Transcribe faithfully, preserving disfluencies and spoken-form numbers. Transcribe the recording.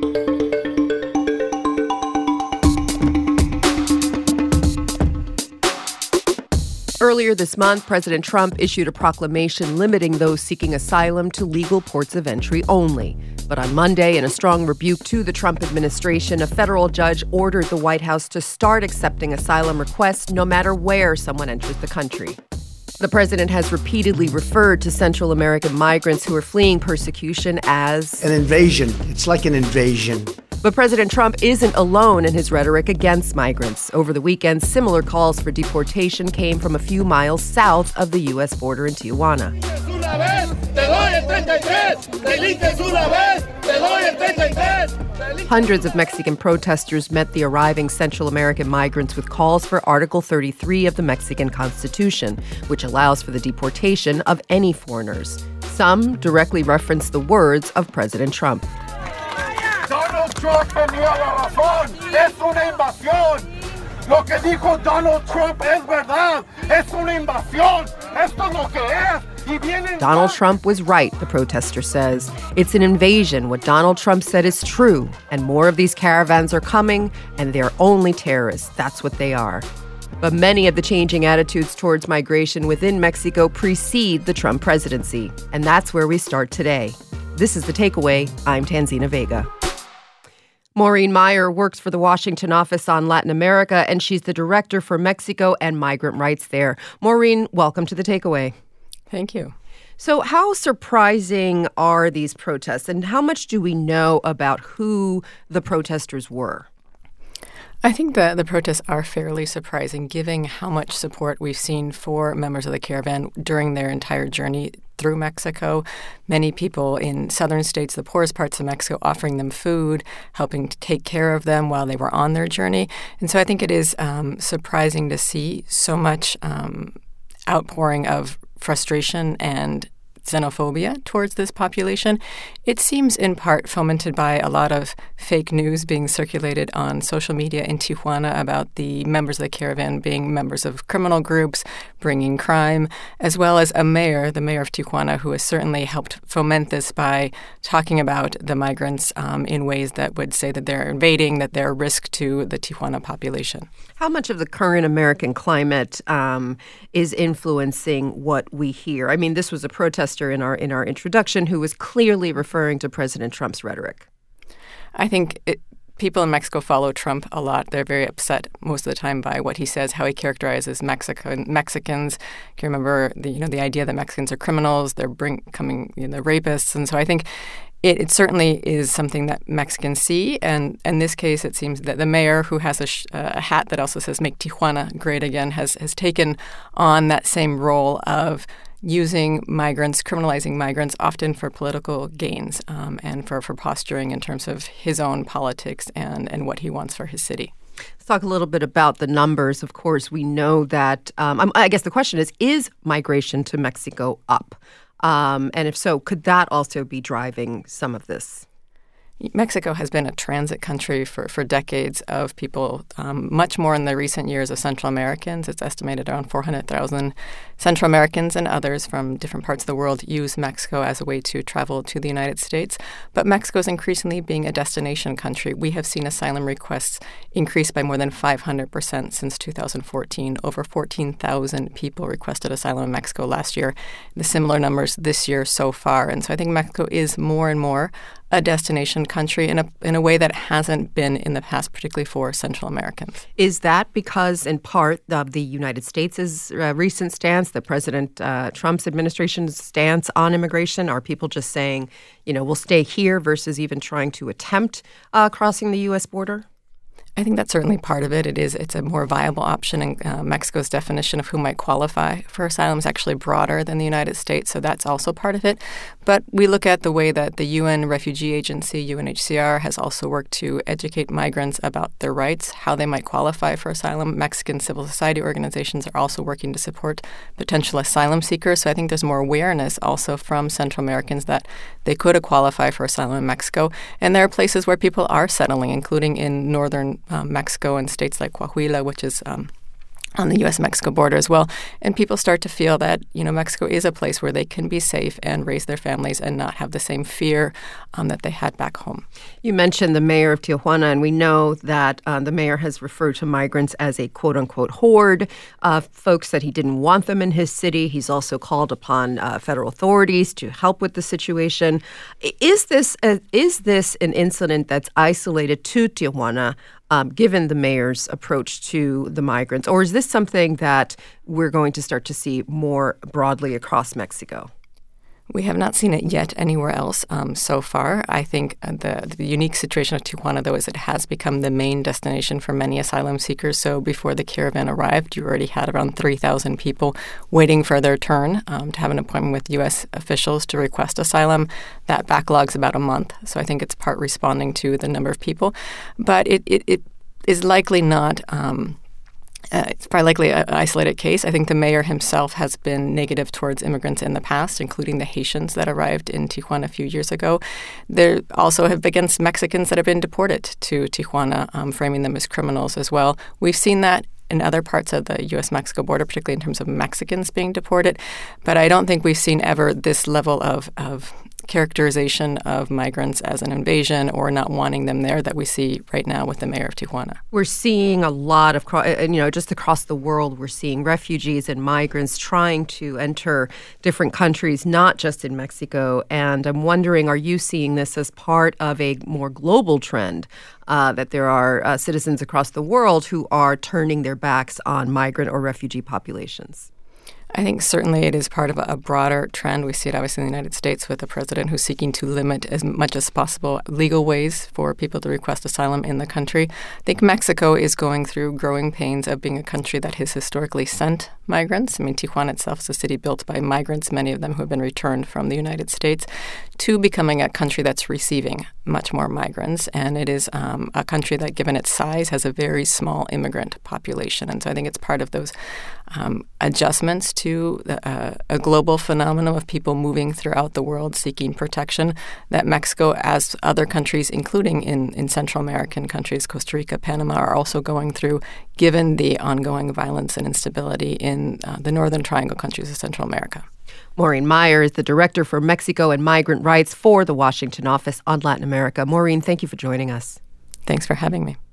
Earlier this month, President Trump issued a proclamation limiting those seeking asylum to legal ports of entry only. But on Monday, in a strong rebuke to the Trump administration, a federal judge ordered the White House to start accepting asylum requests no matter where someone enters the country. The president has repeatedly referred to Central American migrants who are fleeing persecution as an invasion. It's like an invasion. But President Trump isn't alone in his rhetoric against migrants. Over the weekend, similar calls for deportation came from a few miles south of the U S border in Tijuana. Hundreds of Mexican protesters met the arriving Central American migrants with calls for Article thirty-three of the Mexican Constitution, which allows for the deportation of any foreigners. Some directly referenced the words of President Trump. Donald Trump tenía la razón. Es una invasión. Lo que dijo Donald Trump es verdad. Es una invasión. Esto es lo que es. Donald Trump was right, the protester says. It's an invasion. What Donald Trump said is true. And more of these caravans are coming, and they're only terrorists. That's what they are. But many of the changing attitudes towards migration within Mexico precede the Trump presidency. And that's where we start today. This is The Takeaway. I'm Tanzina Vega. Maureen Meyer works for the Washington office on Latin America, and she's the director for Mexico and migrant rights there. Maureen, welcome to The Takeaway. Thank you. So how surprising are these protests, and how much do we know about who the protesters were? I think that the protests are fairly surprising, given how much support we've seen for members of the caravan during their entire journey through Mexico. Many people in southern states, the poorest parts of Mexico, offering them food, helping to take care of them while they were on their journey. And so I think it is um, surprising to see so much um, outpouring of frustration and xenophobia towards this population. It seems in part fomented by a lot of fake news being circulated on social media in Tijuana about the members of the caravan being members of criminal groups, bringing crime, as well as a mayor, the mayor of Tijuana, who has certainly helped foment this by talking about the migrants um, in ways that would say that they're invading, that they're a risk to the Tijuana population. How much of the current American climate um, is influencing what we hear? I mean, this was a protester in our in our introduction who was clearly referring to President Trump's rhetoric. I think it, people in Mexico follow Trump a lot. They're very upset most of the time by what he says, how he characterizes Mexican Mexicans. You can remember the you know the idea that Mexicans are criminals, they're bring, coming you know, rapists, and so I think It, it certainly is something that Mexicans see, and in this case, it seems that the mayor, who has a, sh- a hat that also says "Make Tijuana Great Again," has has taken on that same role of using migrants, criminalizing migrants, often for political gains um, and for, for posturing in terms of his own politics and, and what he wants for his city. Let's talk a little bit about the numbers. Of course, we know that, um, I guess the question is, is migration to Mexico up? Um, and if so, could that also be driving some of this? Mexico has been a transit country for, for decades of people, um, much more in the recent years of Central Americans. It's estimated around four hundred thousand Central Americans and others from different parts of the world use Mexico as a way to travel to the United States. But Mexico is increasingly being a destination country. We have seen asylum requests increase by more than five hundred percent since two thousand fourteen. Over fourteen thousand people requested asylum in Mexico last year. The similar numbers this year so far. And so I think Mexico is more and more a destination country in a in a way that hasn't been in the past, particularly for Central Americans. Is that because, in part, of the United States' uh, recent stance, the President uh, Trump's administration's stance on immigration? Are people just saying, you know, we'll stay here versus even trying to attempt uh, crossing the U S border? I think that's certainly part of it. It is. It's a more viable option, and uh, Mexico's definition of who might qualify for asylum is actually broader than the United States, so that's also part of it. But we look at the way that the U N Refugee Agency, U N H C R, has also worked to educate migrants about their rights, how they might qualify for asylum. Mexican civil society organizations are also working to support potential asylum seekers. So I think there's more awareness also from Central Americans that they could qualify for asylum in Mexico. And there are places where people are settling, including in northern Um, Mexico and states like Coahuila, which is um, on the U S Mexico border as well. And people start to feel that, you know, Mexico is a place where they can be safe and raise their families and not have the same fear um, that they had back home. You mentioned the mayor of Tijuana, and we know that uh, the mayor has referred to migrants as a quote-unquote horde, uh, folks that he didn't want them in his city. He's also called upon uh, federal authorities to help with the situation. Is this a, is this an incident that's isolated to Tijuana, Um, given the mayor's approach to the migrants? Or is this something that we're going to start to see more broadly across Mexico? We have not seen it yet anywhere else um, so far. I think the, the unique situation of Tijuana, though, is it has become the main destination for many asylum seekers. So before the caravan arrived, you already had around three thousand people waiting for their turn um, to have an appointment with U S officials to request asylum. That backlog's about a month. So I think it's part responding to the number of people. But it, it, it is likely not... Um, Uh, it's probably likely an isolated case. I think the mayor himself has been negative towards immigrants in the past, including the Haitians that arrived in Tijuana a few years ago. There also have been against Mexicans that have been deported to Tijuana, um, framing them as criminals as well. We've seen that in other parts of the U S Mexico border, particularly in terms of Mexicans being deported. But I don't think we've seen ever this level of, of characterization of migrants as an invasion or not wanting them there that we see right now with the mayor of Tijuana. We're seeing a lot of, you know, just across the world, we're seeing refugees and migrants trying to enter different countries, not just in Mexico. And I'm wondering, are you seeing this as part of a more global trend, uh, that there are uh, citizens across the world who are turning their backs on migrant or refugee populations? I think certainly it is part of a broader trend. We see it obviously in the United States with the president who's seeking to limit as much as possible legal ways for people to request asylum in the country. I think Mexico is going through growing pains of being a country that has historically sent migrants. I mean, Tijuana itself is a city built by migrants, many of them who have been returned from the United States, to becoming a country that's receiving much more migrants. And it is um, a country that, given its size, has a very small immigrant population. And so I think it's part of those um, adjustments to uh, a global phenomenon of people moving throughout the world seeking protection that Mexico, as other countries, including in, in Central American countries, Costa Rica, Panama, are also going through, given the ongoing violence and instability in uh, the Northern Triangle countries of Central America. Maureen Meyer is the Director for Mexico and Migrant Rights for the Washington Office on Latin America. Maureen, thank you for joining us. Thanks for having me.